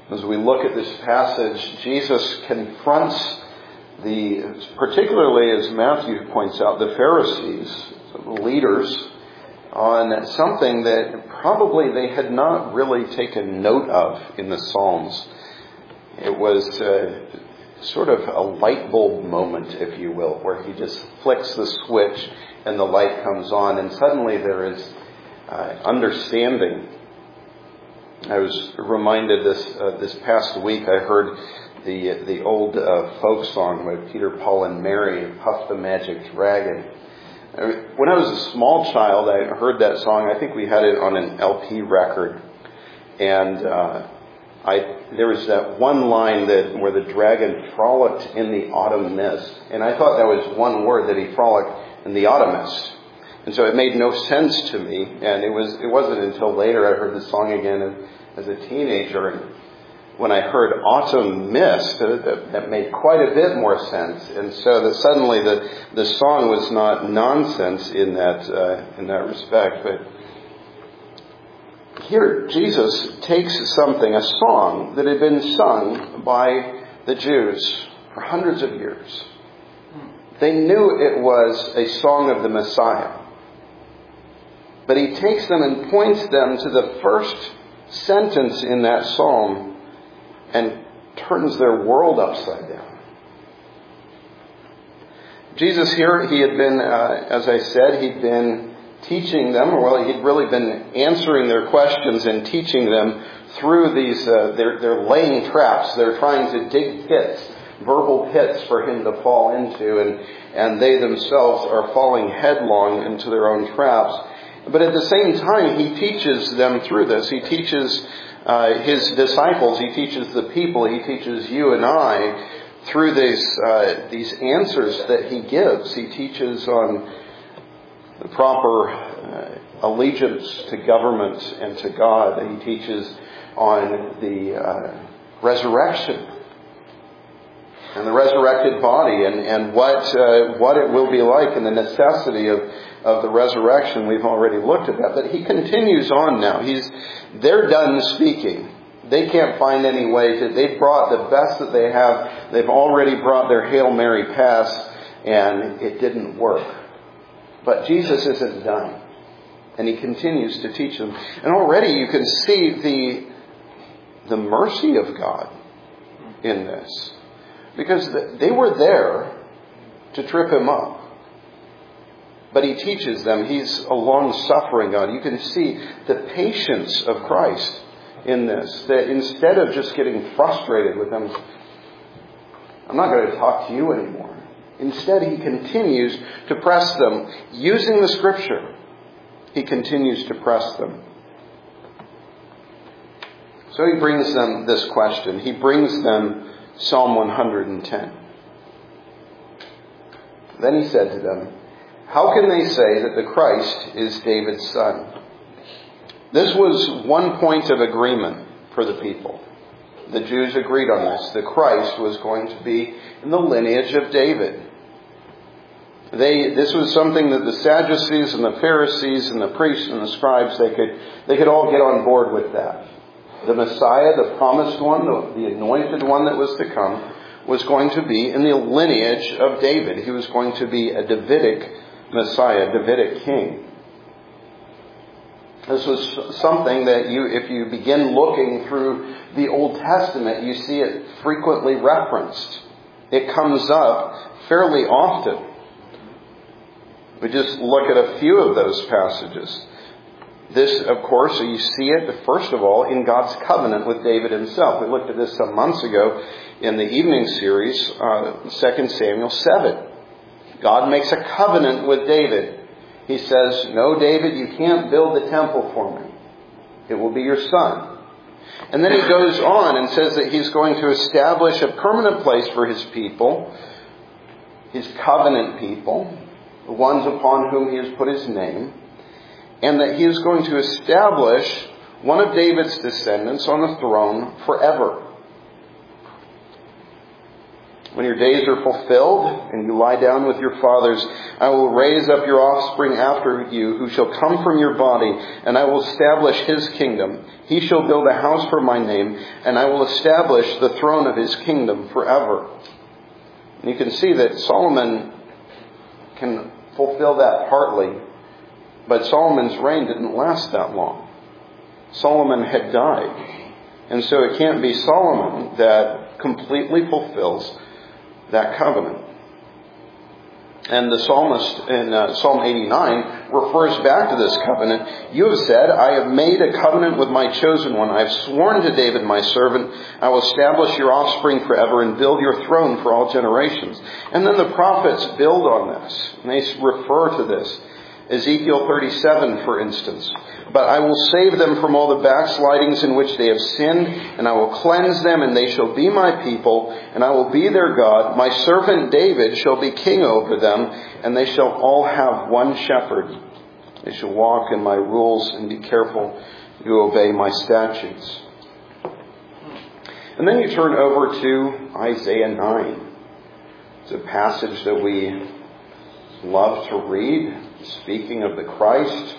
As we look at this passage, Jesus confronts particularly as Matthew points out, the Pharisees, the leaders, on something that probably they had not really taken note of in the Psalms. It was sort of a light bulb moment, if you will, where he just flicks the switch and the light comes on, and suddenly there is understanding. I was reminded this past week, I heard the old folk song by Peter, Paul, and Mary, Puff the Magic Dragon. When I was a small child, I heard that song. I think we had it on an LP record. And there was that one line where the dragon frolicked in the autumn mist. And I thought that was one word, that he frolicked in the autumn mist. And so it made no sense to me. And it wasn't until later I heard the song again as a teenager. And when I heard autumn mist, that made quite a bit more sense. And so that suddenly the song was not nonsense in that respect. But here Jesus takes something, a song that had been sung by the Jews for hundreds of years. They knew it was a song of the Messiah. But he takes them and points them to the first sentence in that psalm and turns their world upside down. Jesus here, he had been, as I said, he'd been teaching them, he'd really been answering their questions and teaching them through these, they're laying traps. They're trying to dig pits, verbal pits for him to fall into, and they themselves are falling headlong into their own traps. But at the same time, he teaches them through this. He teaches his disciples, he teaches the people, he teaches you and I through these answers that he gives. He teaches on the proper allegiance to government and to God. He teaches on the resurrection and the resurrected body and what it will be like, and the necessity of the resurrection. We've already looked at that. But he continues on now. They're done speaking. They can't find any way they've brought the best that they have. They've already brought their Hail Mary pass, and it didn't work. But Jesus isn't done. And he continues to teach them. And already you can see the mercy of God in this. Because they were there to trip him up. But he teaches them. He's a long-suffering God. You can see the patience of Christ in this. That instead of just getting frustrated with them, I'm not going to talk to you anymore. Instead, he continues to press them. Using the Scripture, he continues to press them. So he brings them this question. He brings them Psalm 110. Then he said to them, "How can they say that the Christ is David's son?" This was one point of agreement for the people. The Jews agreed on this. The Christ was going to be in the lineage of David. This was something that the Sadducees and the Pharisees and the priests and the scribes, they could all get on board with that. The Messiah, the promised one, the anointed one that was to come, was going to be in the lineage of David. He was going to be a Davidic Messiah, Davidic king. This was something that if you begin looking through the Old Testament, you see it frequently referenced. It comes up fairly often. We just look at a few of those passages. This, of course, you see it, first of all, in God's covenant with David himself. We looked at this some months ago in the evening series, 2 Samuel 7. God makes a covenant with David. He says, "No, David, you can't build the temple for me. It will be your son." And then he goes on and says that he's going to establish a permanent place for his people, his covenant people, the ones upon whom he has put his name, and that he is going to establish one of David's descendants on the throne forever. When your days are fulfilled and you lie down with your fathers, I will raise up your offspring after you, who shall come from your body, and I will establish his kingdom. He shall build a house for my name, and I will establish the throne of his kingdom forever. And you can see that Solomon can fulfill that partly, but Solomon's reign didn't last that long. Solomon had died. And so it can't be Solomon that completely fulfills that covenant. And the psalmist in Psalm 89 refers back to this covenant. You have said, I have made a covenant with my chosen one. I have sworn to David, my servant, I will establish your offspring forever and build your throne for all generations. And then the prophets build on this. And they refer to this. Ezekiel 37, for instance. But I will save them from all the backslidings in which they have sinned, and I will cleanse them, and they shall be my people, and I will be their God. My servant David shall be king over them, and they shall all have one shepherd. They shall walk in my rules and be careful to obey my statutes. And then you turn over to Isaiah 9. It's a passage that we love to read, speaking of the Christ.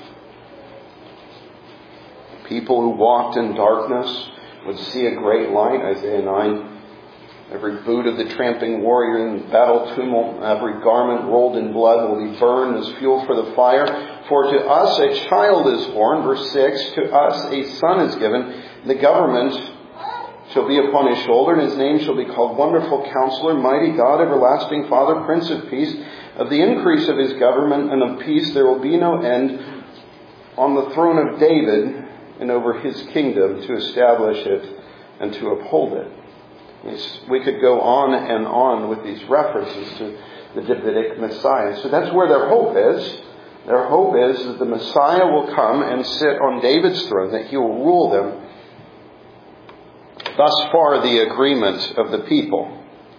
People who walked in darkness would see a great light, Isaiah 9. Every boot of the tramping warrior in battle tumult, every garment rolled in blood will be burned as fuel for the fire. For to us a child is born, verse 6, to us a son is given. The government shall be upon his shoulder, and his name shall be called Wonderful Counselor, Mighty God, Everlasting Father, Prince of Peace. Of the increase of his government and of peace there will be no end, on the throne of David and over his kingdom, to establish it and to uphold it. We could go on and on with these references to the Davidic Messiah. So that's where their hope is. Their hope is that the Messiah will come and sit on David's throne, that he will rule them. Thus far, the agreement of the people.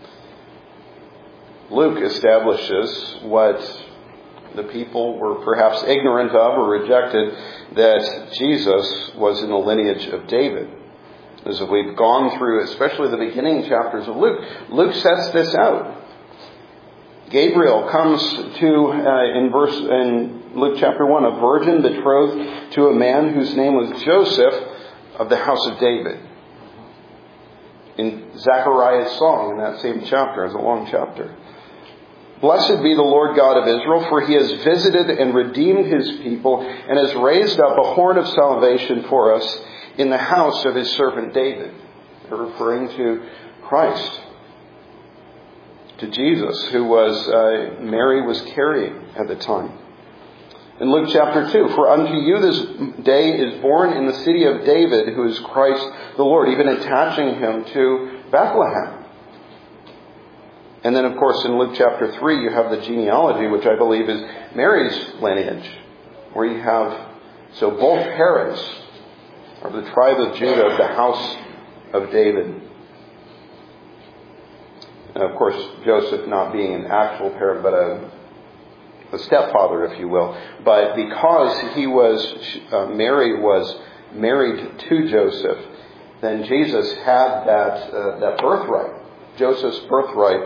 Luke establishes what the people were perhaps ignorant of or rejected, that Jesus was in the lineage of David. As we've gone through, especially the beginning chapters of Luke, Luke sets this out. Gabriel comes to, in Luke chapter 1, a virgin betrothed to a man whose name was Joseph of the house of David. In Zechariah's song, in that same chapter, it's a long chapter. Blessed be the Lord God of Israel, for he has visited and redeemed his people and has raised up a horn of salvation for us in the house of his servant David. They're referring to Christ, to Jesus, who Mary was carrying at the time. In Luke chapter 2, for unto you this day is born in the city of David, who is Christ the Lord, even attaching him to Bethlehem. And then, of course, in Luke chapter 3, you have the genealogy, which I believe is Mary's lineage, where you have, so both parents are the tribe of Judah, of the house of David. And of course, Joseph not being an actual parent, but a stepfather, if you will. But because Mary was married to Joseph, then Jesus had that birthright. Joseph's birthright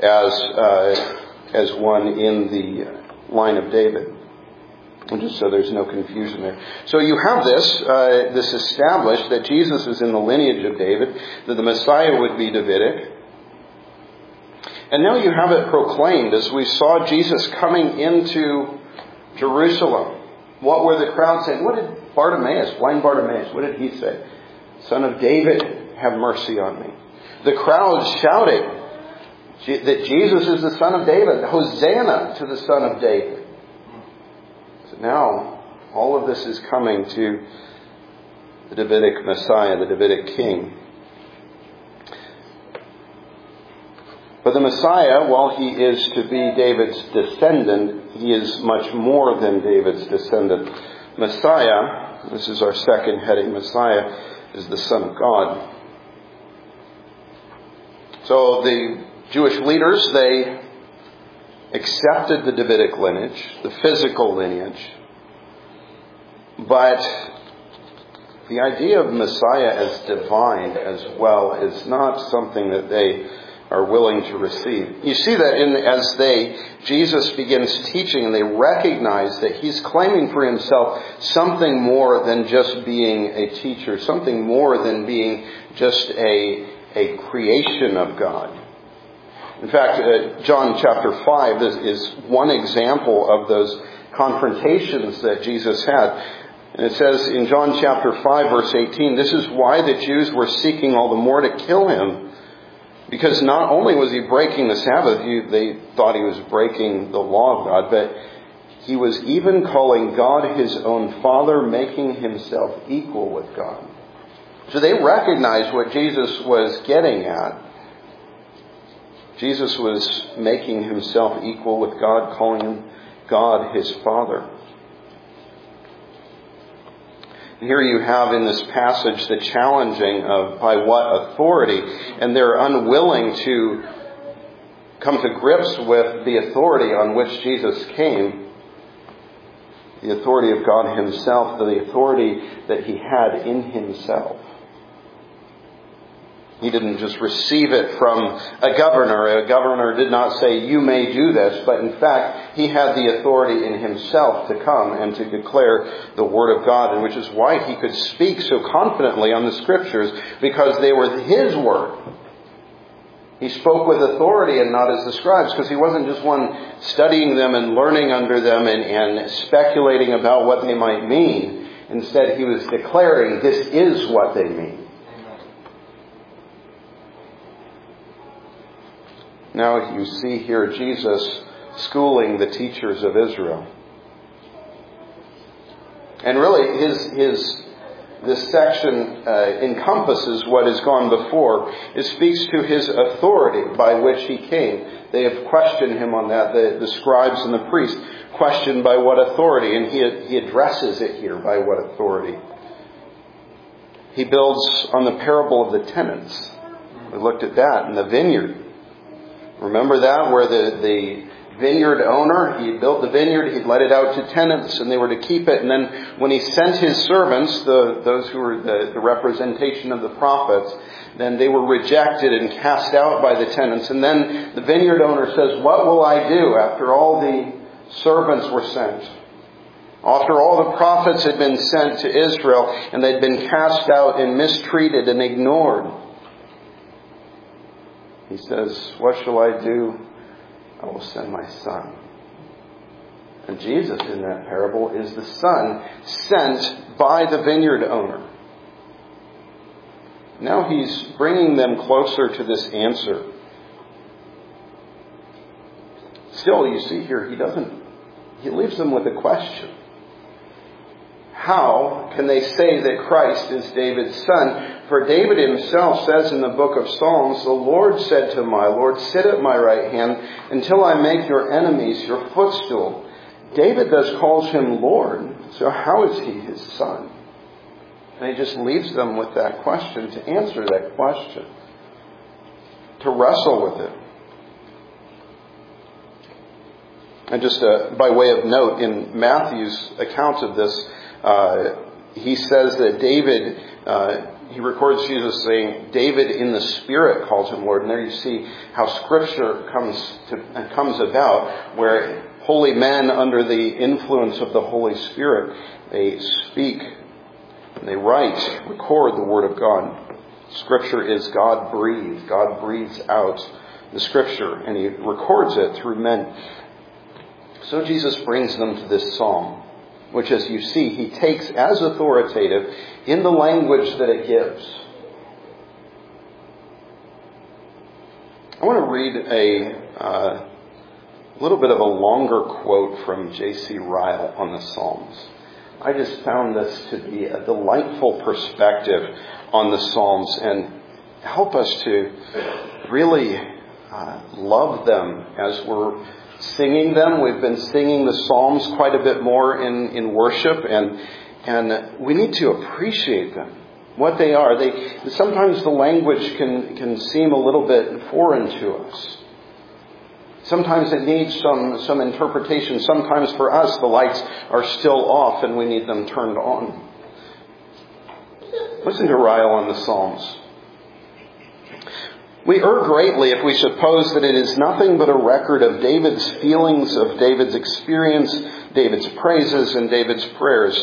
as one in the line of David. And just so there's no confusion there. So you have this established that Jesus is in the lineage of David, that the Messiah would be Davidic. And now you have it proclaimed as we saw Jesus coming into Jerusalem. What were the crowds saying? What did blind Bartimaeus, what did he say? Son of David, have mercy on me. The crowds shouting that Jesus is the Son of David. Hosanna to the Son of David. So now, all of this is coming to the Davidic Messiah, the Davidic King. But the Messiah, while he is to be David's descendant, he is much more than David's descendant. Messiah, this is our second heading, Messiah is the Son of God. So the Jewish leaders, they accepted the Davidic lineage, the physical lineage. But the idea of Messiah as divine as well is not something that they are willing to receive. You see that as Jesus begins teaching, and they recognize that he's claiming for himself something more than just being a teacher, something more than being just a creation of God. In fact, John chapter 5 is one example of those confrontations that Jesus had. And it says in John chapter 5, verse 18, "This is why the Jews were seeking all the more to kill him. Because not only was he breaking the Sabbath, they thought he was breaking the law of God, but he was even calling God his own Father, making himself equal with God." So they recognized what Jesus was getting at. Jesus was making himself equal with God, calling God his Father. Here you have in this passage the challenging of by what authority, and they're unwilling to come to grips with the authority on which Jesus came, the authority of God himself, the authority that he had in himself. He didn't just receive it from a governor. A governor did not say, "You may do this," but in fact, he had the authority in himself to come and to declare the Word of God, and which is why he could speak so confidently on the Scriptures, because they were his Word. He spoke with authority and not as the scribes, because he wasn't just one studying them and learning under them and speculating about what they might mean. Instead, he was declaring, this is what they mean. Now you see here Jesus schooling the teachers of Israel. And really, this section encompasses what has gone before. It speaks to his authority by which he came. They have questioned him on that. The scribes and the priests questioned by what authority, and he addresses it here by what authority. He builds on the parable of the tenants. We looked at that in the vineyard. Remember that, where the vineyard owner, he built the vineyard, he'd let it out to tenants, and they were to keep it. And then when he sent his servants, those who were the representation of the prophets, then they were rejected and cast out by the tenants. And then the vineyard owner says, "What will I do after all the servants were sent? After all the prophets had been sent to Israel, and they'd been cast out and mistreated and ignored?" He says, "What shall I do? I will send my son." And Jesus in that parable is the son sent by the vineyard owner. Now he's bringing them closer to this answer. Still, you see here, he leaves them with a question. How can they say that Christ is David's son? For David himself says in the book of Psalms, "The Lord said to my Lord, sit at my right hand until I make your enemies your footstool." David thus calls him Lord. So how is he his son? And he just leaves them with that question, to answer that question, to wrestle with it. And just by way of note, in Matthew's account of this, he says that David, he records Jesus saying, David in the Spirit calls him Lord. And there you see how Scripture comes about, where holy men under the influence of the Holy Spirit, they speak, and they write, record the Word of God. Scripture is God-breathed. God breathes out the Scripture, and he records it through men. So Jesus brings them to this psalm, which, as you see, he takes as authoritative in the language that it gives. I want to read a little bit of a longer quote from J.C. Ryle on the Psalms. I just found this to be a delightful perspective on the Psalms and help us to really love them as we're singing them. We've been singing the Psalms quite a bit more in worship, and we need to appreciate them, what they are. Sometimes the language can seem a little bit foreign to us. Sometimes it needs some interpretation. Sometimes for us the lights are still off and we need them turned on. Listen to Ryle on the Psalms. We err greatly if we suppose that it is nothing but a record of David's feelings, of David's experience, David's praises, and David's prayers.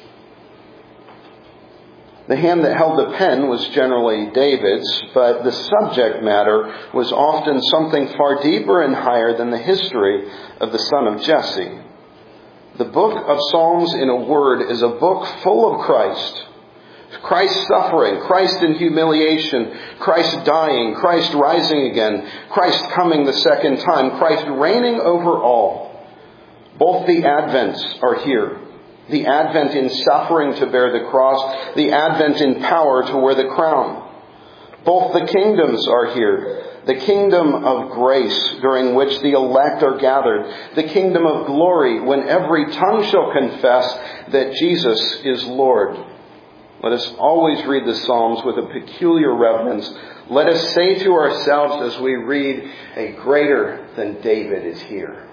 The hand that held the pen was generally David's, but the subject matter was often something far deeper and higher than the history of the son of Jesse. The book of Psalms, in a word, is a book full of Christ. Christ suffering, Christ in humiliation, Christ dying, Christ rising again, Christ coming the second time, Christ reigning over all. Both the advents are here. The advent in suffering to bear the cross, the advent in power to wear the crown. Both the kingdoms are here. The kingdom of grace, during which the elect are gathered. The kingdom of glory, when every tongue shall confess that Jesus is Lord. Let us always read the Psalms with a peculiar reverence. Let us say to ourselves as we read, a greater than David is here.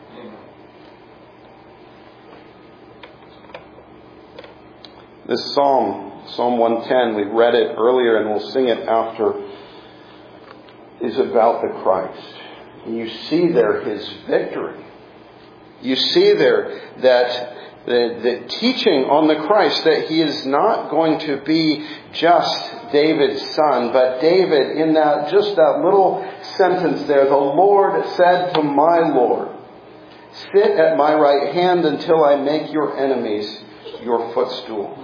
This psalm, Psalm 110, we read it earlier and we'll sing it after, is about the Christ. And you see there his victory. You see there that the teaching on the Christ, that he is not going to be just David's son, but David, in that just that little sentence there, the Lord said to my Lord, sit at my right hand until I make your enemies your footstool.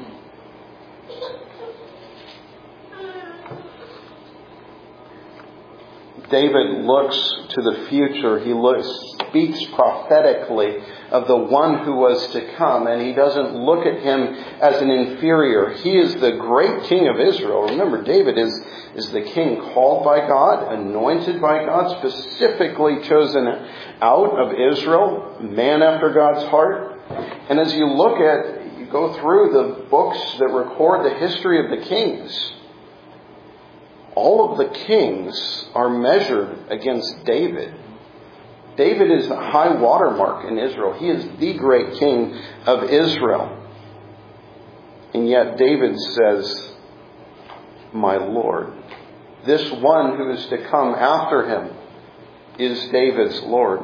David looks to the future. He speaks prophetically of the one who was to come, and he doesn't look at him as an inferior. He is the great king of Israel. Remember, David is the king called by God, anointed by God, specifically chosen out of Israel, man after God's heart. And as you go through the books that record the history of the kings, all of the kings are measured against David. David is the high watermark in Israel. He is the great king of Israel. And yet David says, my Lord. This one who is to come after him is David's Lord.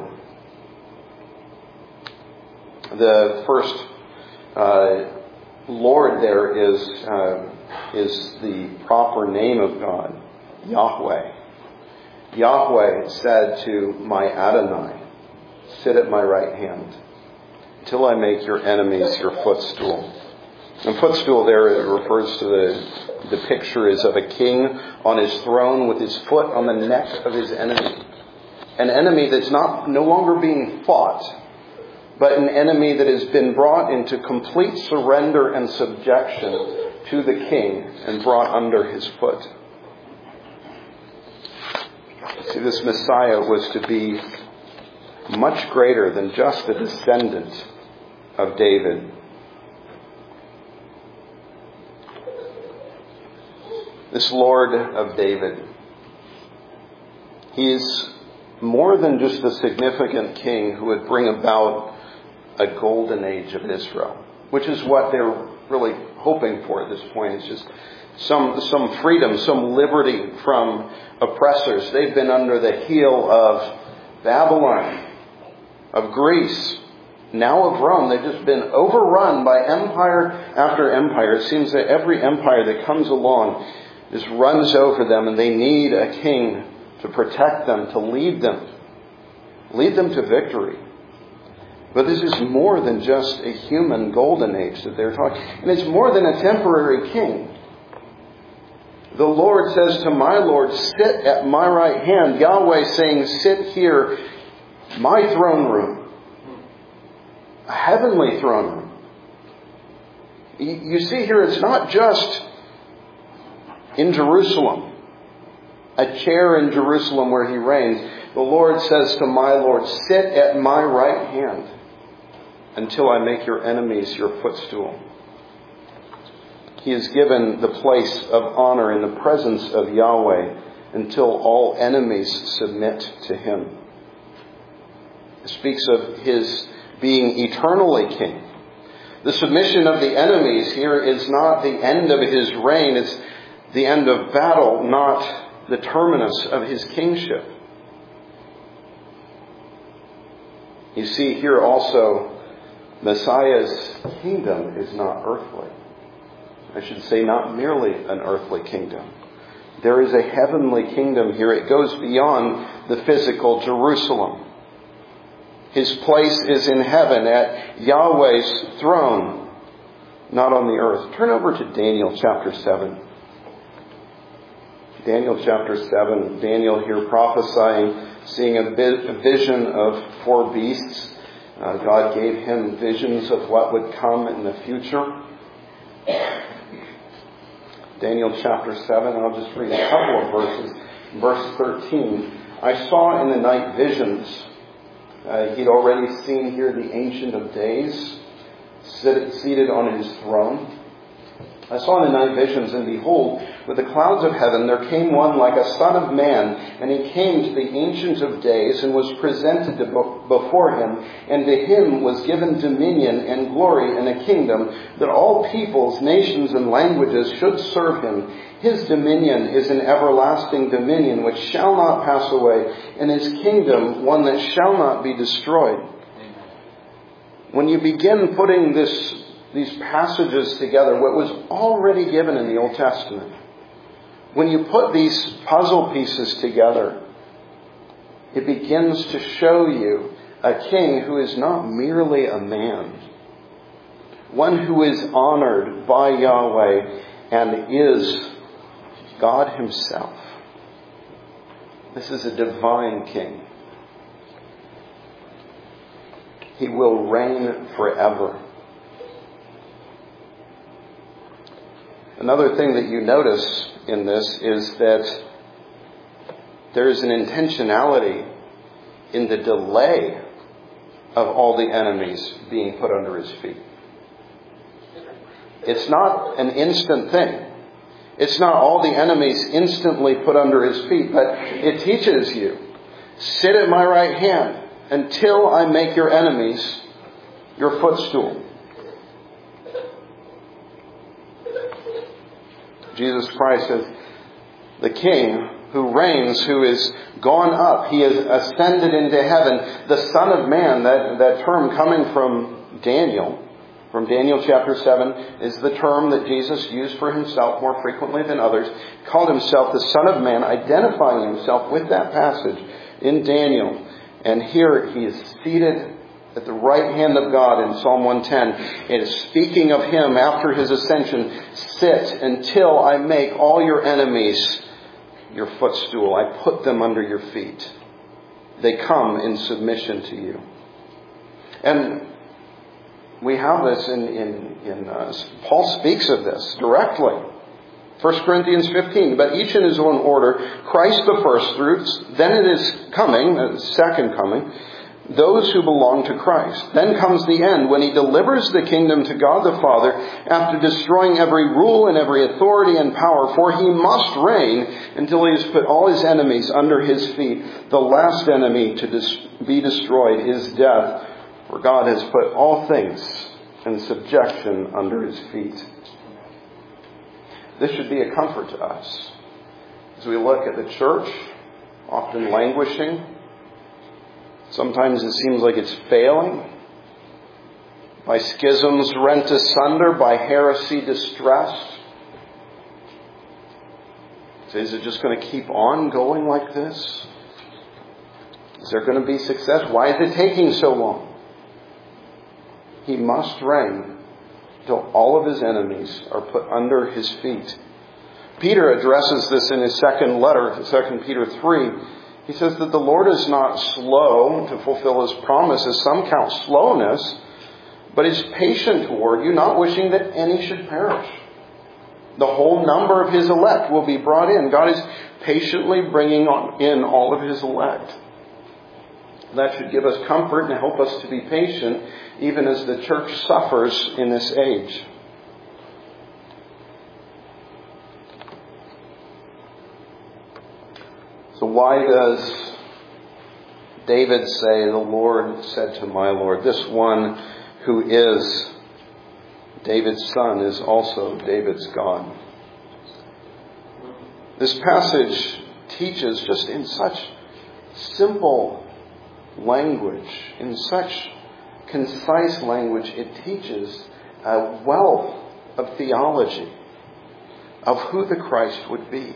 The first Lord there is the proper name of God, Yahweh. Yahweh said to my Adonai, sit at my right hand until I make your enemies your footstool. And footstool there, it refers to the picture is of a king on his throne with his foot on the neck of his enemy. An enemy that's no longer being fought, but an enemy that has been brought into complete surrender and subjection to the king and brought under his foot. See, this Messiah was to be much greater than just a descendant of David. This Lord of David, he is more than just a significant king who would bring about a golden age of Israel, which is what they're really hoping for at this point. It's just some freedom, some liberty from oppressors. They've been under the heel of Babylon, of Greece, now of Rome. They've just been overrun by empire after empire. It seems that every empire that comes along just runs over them, and they need a king to protect them, to lead them to victory. But this is more than just a human golden age that they're talking. And it's more than a temporary king. The Lord says to my Lord, sit at my right hand. Yahweh saying, sit here, my throne room. A heavenly throne room. You see here, it's not just in Jerusalem. A chair in Jerusalem where he reigns. The Lord says to my Lord, sit at my right hand until I make your enemies your footstool. He is given the place of honor in the presence of Yahweh until all enemies submit to him. It speaks of his being eternally king. The submission of the enemies here is not the end of his reign. It's the end of battle, not the terminus of his kingship. You see here also, Messiah's kingdom is not earthly. I should say not merely an earthly kingdom. There is a heavenly kingdom here. It goes beyond the physical Jerusalem. His place is in heaven at Yahweh's throne, not on the earth. Turn over to Daniel chapter 7. Daniel chapter 7. Daniel here prophesying, seeing a vision of 4 beasts. God gave him visions of what would come in the future. Daniel chapter 7, I'll just read a couple of verses. Verse 13, I saw in the night visions. He'd already seen here the Ancient of Days seated on his throne. I saw in the night visions, and behold, with the clouds of heaven there came one like a son of man, and he came to the Ancient of Days and was presented before him, and to him was given dominion and glory and a kingdom, that all peoples, nations, and languages should serve him. His dominion is an everlasting dominion which shall not pass away, and his kingdom one that shall not be destroyed. When you begin putting these passages together, what was already given in the Old Testament, when you put these puzzle pieces together, it begins to show you a king who is not merely a man, one who is honored by Yahweh and is God himself. This is a divine king. He will reign forever. Another thing that you notice in this is that there is an intentionality in the delay of all the enemies being put under his feet. It's not an instant thing. It's not all the enemies instantly put under his feet, but it teaches you, sit at my right hand until I make your enemies your footstool. Jesus Christ is the King who reigns, who is gone up. He has ascended into heaven. The Son of Man, that term coming from Daniel chapter 7, is the term that Jesus used for himself more frequently than others. Called himself the Son of Man, identifying himself with that passage in Daniel. And here he is seated at the right hand of God in Psalm 110. It is speaking of him after his ascension. Sit until I make all your enemies your footstool. I put them under your feet. They come in submission to you. And we have this Paul speaks of this directly. 1 Corinthians 15, but each in his own order, Christ the first fruits, then it is coming, the second coming, those who belong to Christ. Then comes the end, when he delivers the kingdom to God the Father, after destroying every rule and every authority and power, for he must reign until he has put all his enemies under his feet. The last enemy to be destroyed is death, for God has put all things in subjection under his feet. This should be a comfort to us as we look at the church, often languishing. Sometimes it seems like it's failing, by schisms rent asunder, by heresy distressed. So is it just going to keep on going like this? Is there going to be success? Why is it taking so long? He must reign till all of his enemies are put under his feet. Peter addresses this in his second letter, 2 Peter 3. He says that the Lord is not slow to fulfill his promises. Some count slowness, but is patient toward you, not wishing that any should perish. The whole number of his elect will be brought in. God is patiently bringing in all of his elect. That should give us comfort and help us to be patient, even as the church suffers in this age. So why does David say, the Lord said to my Lord? This one who is David's son is also David's God. This passage teaches just in such simple language, in such concise language. It teaches a wealth of theology of who the Christ would be.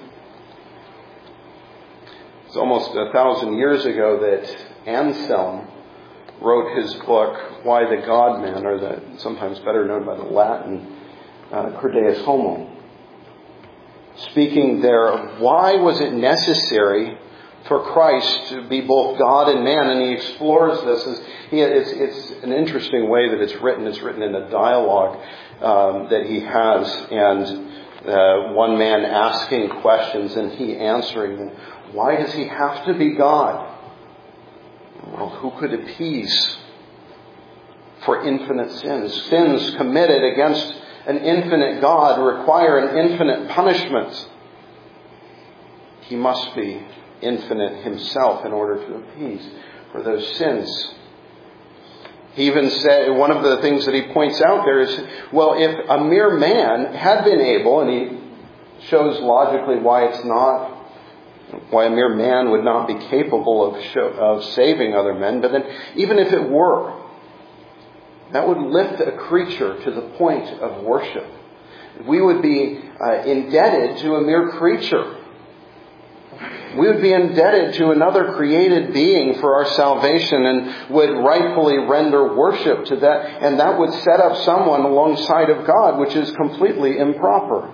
It's almost 1,000 years ago that Anselm wrote his book, Why the God-Man, or sometimes better known by the Latin, Credeus Homo. Speaking there of why was it necessary for Christ to be both God and man, and he explores this. It's an interesting way that it's written. It's written in a dialogue that he has, and one man asking questions and he answering them. Why does he have to be God? Well, who could appease for infinite sins? Sins committed against an infinite God require an infinite punishment. He must be infinite himself in order to appease for those sins. He even said, one of the things that he points out there is, well, if a mere man had been able, and he shows logically why a mere man would not be capable of saving other men, but then even if it were, that would lift a creature to the point of worship. We would be indebted to a mere creature. We would be indebted to another created being for our salvation and would rightfully render worship to that. And that would set up someone alongside of God, which is completely improper.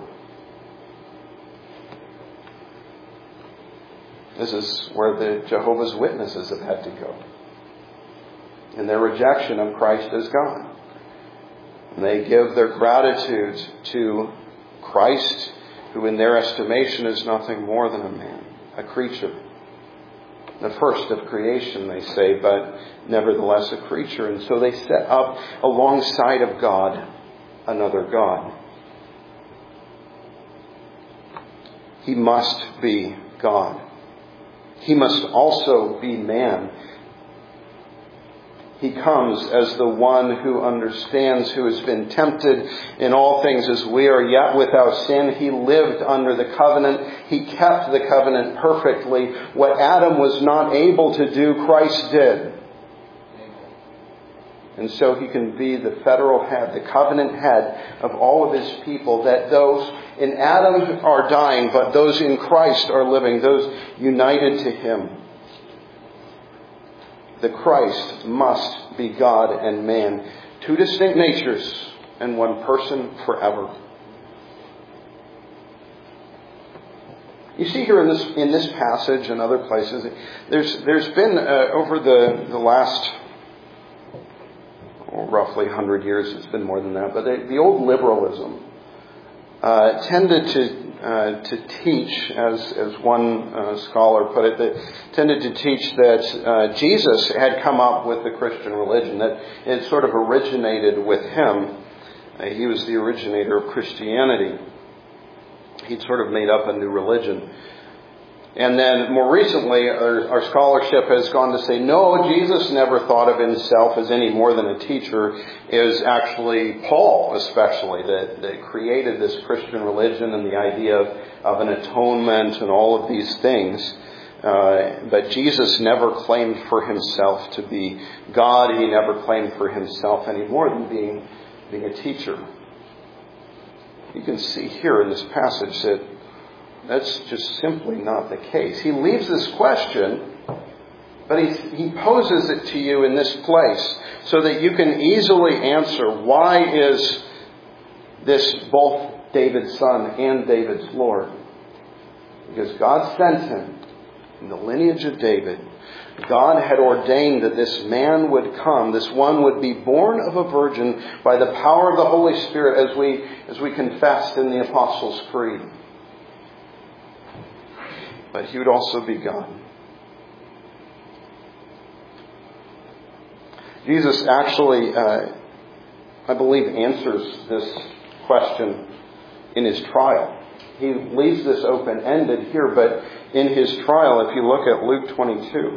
This is where the Jehovah's Witnesses have had to go in their rejection of Christ as God. And they give their gratitude to Christ, who in their estimation is nothing more than a man, a creature. The first of creation, they say, but nevertheless a creature. And so they set up alongside of God another God. He must be God. He must also be man. He comes as the one who understands, who has been tempted in all things as we are, yet without sin. He lived under the covenant. He kept the covenant perfectly. What Adam was not able to do, Christ did. And so he can be the federal head, the covenant head of all of his people, that those in Adam are dying, but those in Christ are living, those united to him. The Christ must be God and man, two distinct natures and one person forever. You see here in this passage and other places, there's been over the last roughly 100 years, it's been more than that, but the old liberalism tended to teach, as one scholar put it, that tended to teach that Jesus had come up with the Christian religion, that it sort of originated with him. He was the originator of Christianity. He'd sort of made up a new religion. And then more recently, our scholarship has gone to say, no, Jesus never thought of himself as any more than a teacher. It was actually Paul, especially, that created this Christian religion and the idea of an atonement and all of these things. But Jesus never claimed for himself to be God. He never claimed for himself any more than being a teacher. You can see here in this passage that that's just simply not the case. He leaves this question, but he poses it to you in this place so that you can easily answer, why is this both David's son and David's Lord? Because God sent him in the lineage of David. God had ordained that this man would come, this one would be born of a virgin by the power of the Holy Spirit, as we confessed in the Apostles' Creed. But he would also be God. Jesus actually, I believe, answers this question in his trial. He leaves this open-ended here, but in his trial, if you look at Luke 22,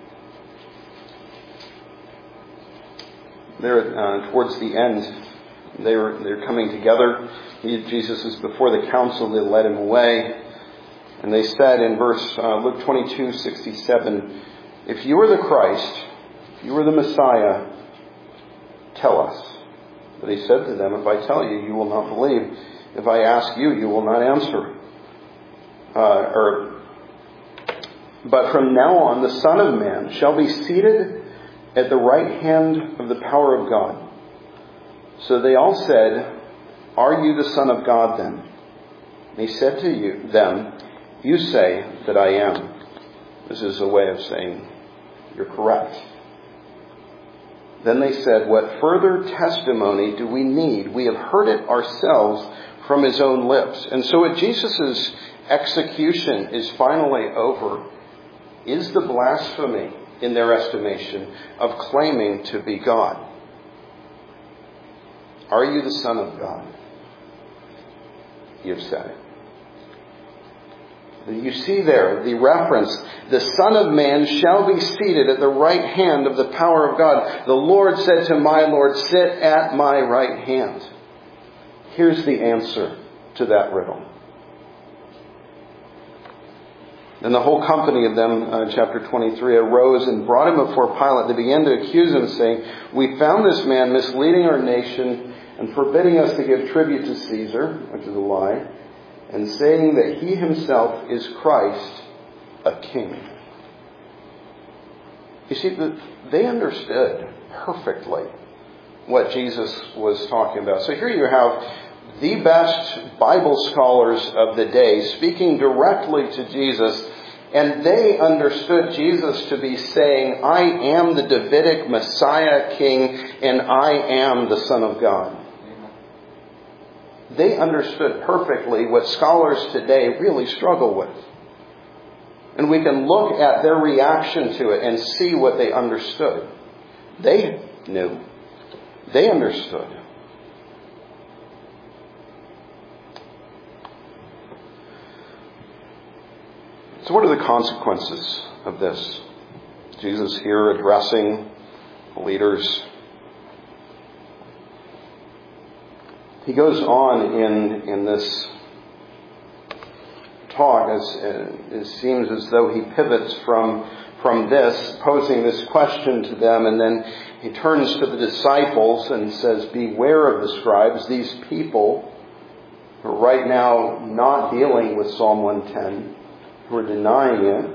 there towards the end, They're coming together. Jesus is before the council. They led him away. And they said in Luke 22:67, if you are the Christ, if you are the Messiah, tell us. But he said to them, if I tell you, you will not believe. If I ask you, you will not answer. But from now on, the Son of Man shall be seated at the right hand of the power of God. So they all said, are you the Son of God then? And he said to them, you say that I am. This is a way of saying, you're correct. Then they said, what further testimony do we need? We have heard it ourselves from his own lips. And so at Jesus' execution is finally over, is the blasphemy, in their estimation, of claiming to be God. Are you the Son of God? You've said it. You see there the reference, the Son of Man shall be seated at the right hand of the power of God. The Lord said to my Lord, sit at my right hand. Here's the answer to that riddle. And the whole company of them, chapter 23, arose and brought him before Pilate. They began to accuse him, saying, we found this man misleading our nation and forbidding us to give tribute to Caesar, which is a lie, and saying that he himself is Christ, a king. You see, they understood perfectly what Jesus was talking about. So here you have the best Bible scholars of the day speaking directly to Jesus, and they understood Jesus to be saying, I am the Davidic Messiah King, and I am the Son of God. They understood perfectly what scholars today really struggle with. And we can look at their reaction to it and see what they understood. They knew. They understood. So what are the consequences of this? Jesus here addressing the leaders. He goes on in this talk, as it seems as though he pivots from this, posing this question to them, and then he turns to the disciples and says, beware of the scribes, these people who are right now not dealing with Psalm 110, who are denying it.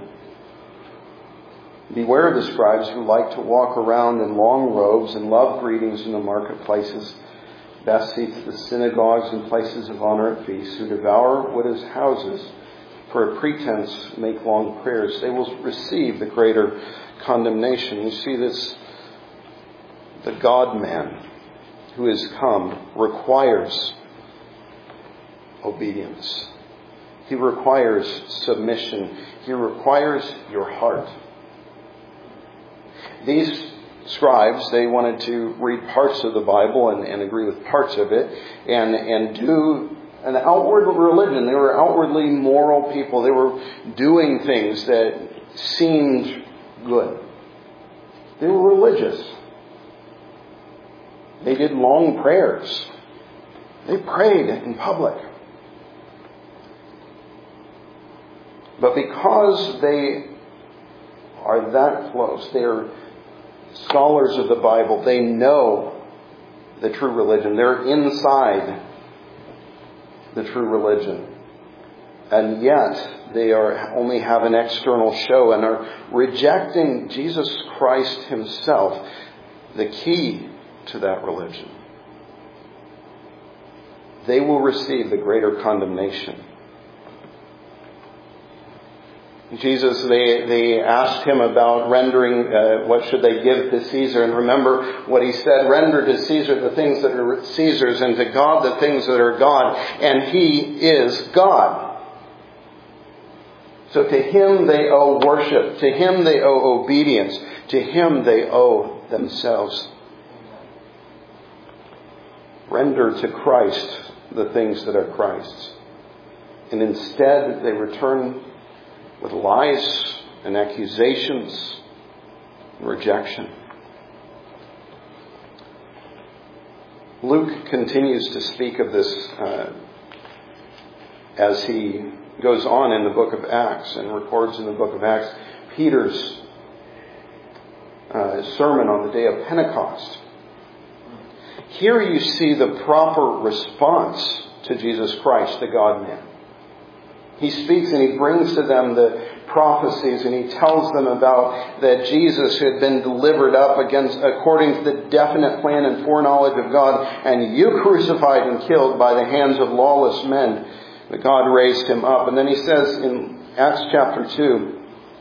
Beware of the scribes who like to walk around in long robes and love greetings in the marketplaces, best seats at the synagogues and places of honor at feasts, who devour widows' houses for a pretense, make long prayers. They will receive the greater condemnation. You see this, the God-man who has come requires obedience. He requires submission. He requires your heart. These scribes, they wanted to read parts of the Bible and agree with parts of it and do an outward religion. They were outwardly moral people. They were doing things that seemed good. They were religious. They did long prayers. They prayed in public. But because they are that close, they are scholars of the Bible, they know the true religion. They're inside the true religion. And yet they only have an external show and are rejecting Jesus Christ himself, the key to that religion. They will receive the greater condemnation. Jesus, they asked him about rendering, what should they give to Caesar? And remember what he said, render to Caesar the things that are Caesar's and to God the things that are God. And he is God. So to him they owe worship. To him they owe obedience. To him they owe themselves. Render to Christ the things that are Christ's. And instead they return with lies and accusations and rejection. Luke continues to speak of this as he goes on in the book of Acts and records in the book of Acts Peter's sermon on the day of Pentecost. Here you see the proper response to Jesus Christ, the God-man. He speaks and he brings to them the prophecies, and he tells them about that Jesus had been delivered up according to the definite plan and foreknowledge of God, and you crucified and killed by the hands of lawless men, that God raised him up. And then he says in Acts chapter 2,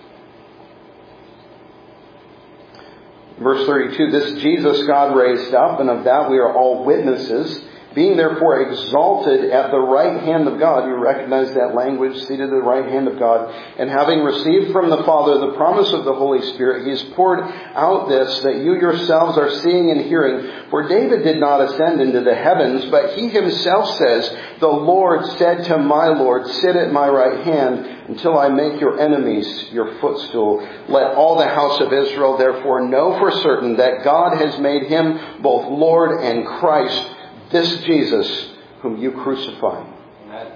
verse 32, this Jesus God raised up, and of that we are all witnesses. Being therefore exalted at the right hand of God, you recognize that language, seated at the right hand of God, and having received from the Father the promise of the Holy Spirit, he has poured out this that you yourselves are seeing and hearing. For David did not ascend into the heavens, but he himself says, the Lord said to my Lord, sit at my right hand until I make your enemies your footstool. Let all the house of Israel therefore know for certain that God has made him both Lord and Christ, this Jesus whom you crucified. Amen.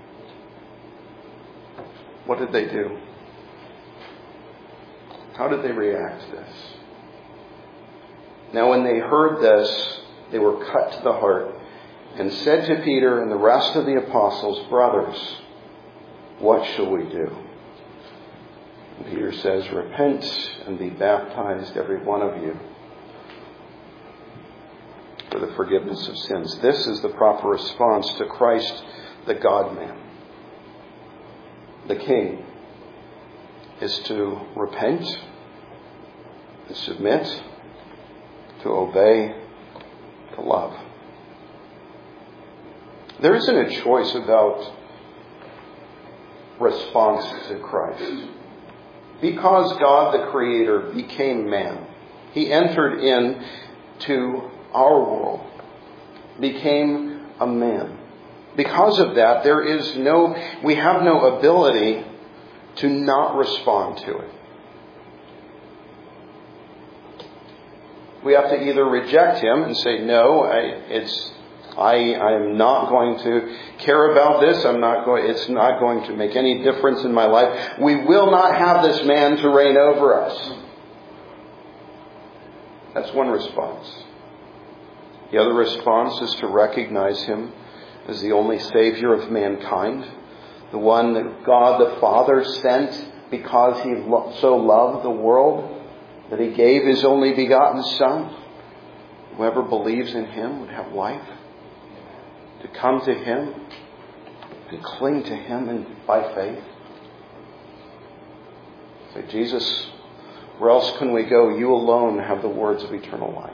What did they do? How did they react to this? Now when they heard this, they were cut to the heart and said to Peter and the rest of the apostles, brothers, what shall we do? And Peter says, repent and be baptized, every one of you, for the forgiveness of sins. This is the proper response to Christ, the God-man. The King is to repent, to submit, to obey, to love. There isn't a choice about response to Christ. Because God the Creator became man, He entered into our world, became a man. Because of that, we have no ability to not respond to it. We have to either reject Him and say, no, I am not going to care about this. It's not going to make any difference in my life. We will not have this man to reign over us. That's one response. The other response is to recognize Him as the only Savior of mankind, the one that God the Father sent because He so loved the world that He gave His only begotten Son. Whoever believes in Him would have life. To come to Him and cling to Him and by faith. Say, Jesus, where else can we go? You alone have the words of eternal life.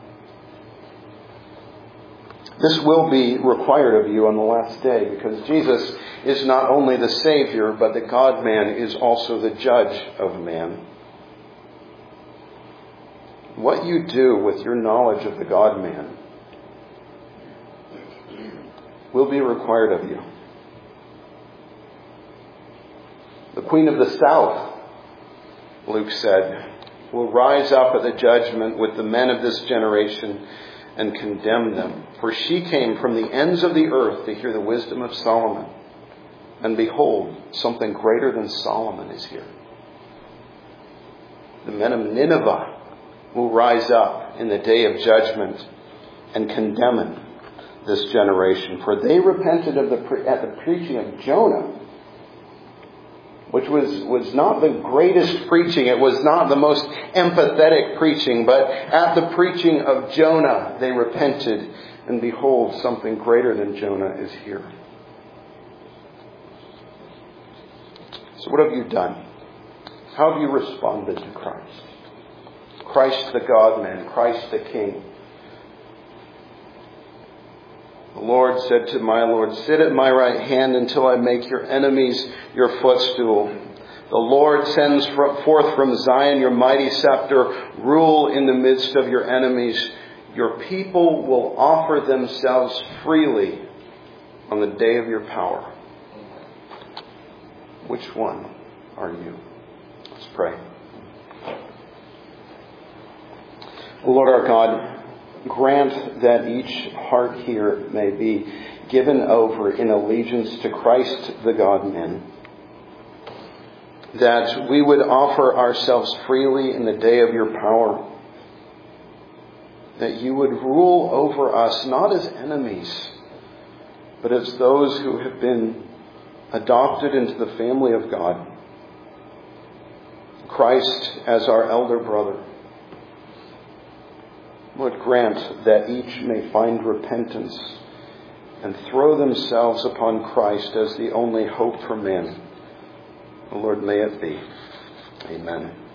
This will be required of you on the last day, because Jesus is not only the Savior, but the God-man is also the judge of man. What you do with your knowledge of the God-man will be required of you. The Queen of the South, Luke said, will rise up at the judgment with the men of this generation and condemn them. For she came from the ends of the earth to hear the wisdom of Solomon. And behold, something greater than Solomon is here. The men of Nineveh will rise up in the day of judgment and condemn this generation. For they repented at the preaching of Jonah, which was not the greatest preaching. It was not the most empathetic preaching. But at the preaching of Jonah, they repented. And behold, something greater than Jonah is here. So what have you done? How have you responded to Christ? Christ the God-man, Christ the King. The Lord said to my Lord, sit at my right hand until I make your enemies your footstool. The Lord sends forth from Zion your mighty scepter. Rule in the midst of your enemies. Your people will offer themselves freely on the day of your power. Which one are you? Let's pray. Lord our God, grant that each heart here may be given over in allegiance to Christ the God-man, that we would offer ourselves freely in the day of your power, that you would rule over us not as enemies, but as those who have been adopted into the family of God. Christ as our elder brother. Lord, grant that each may find repentance and throw themselves upon Christ as the only hope for men. Lord, may it be. Amen.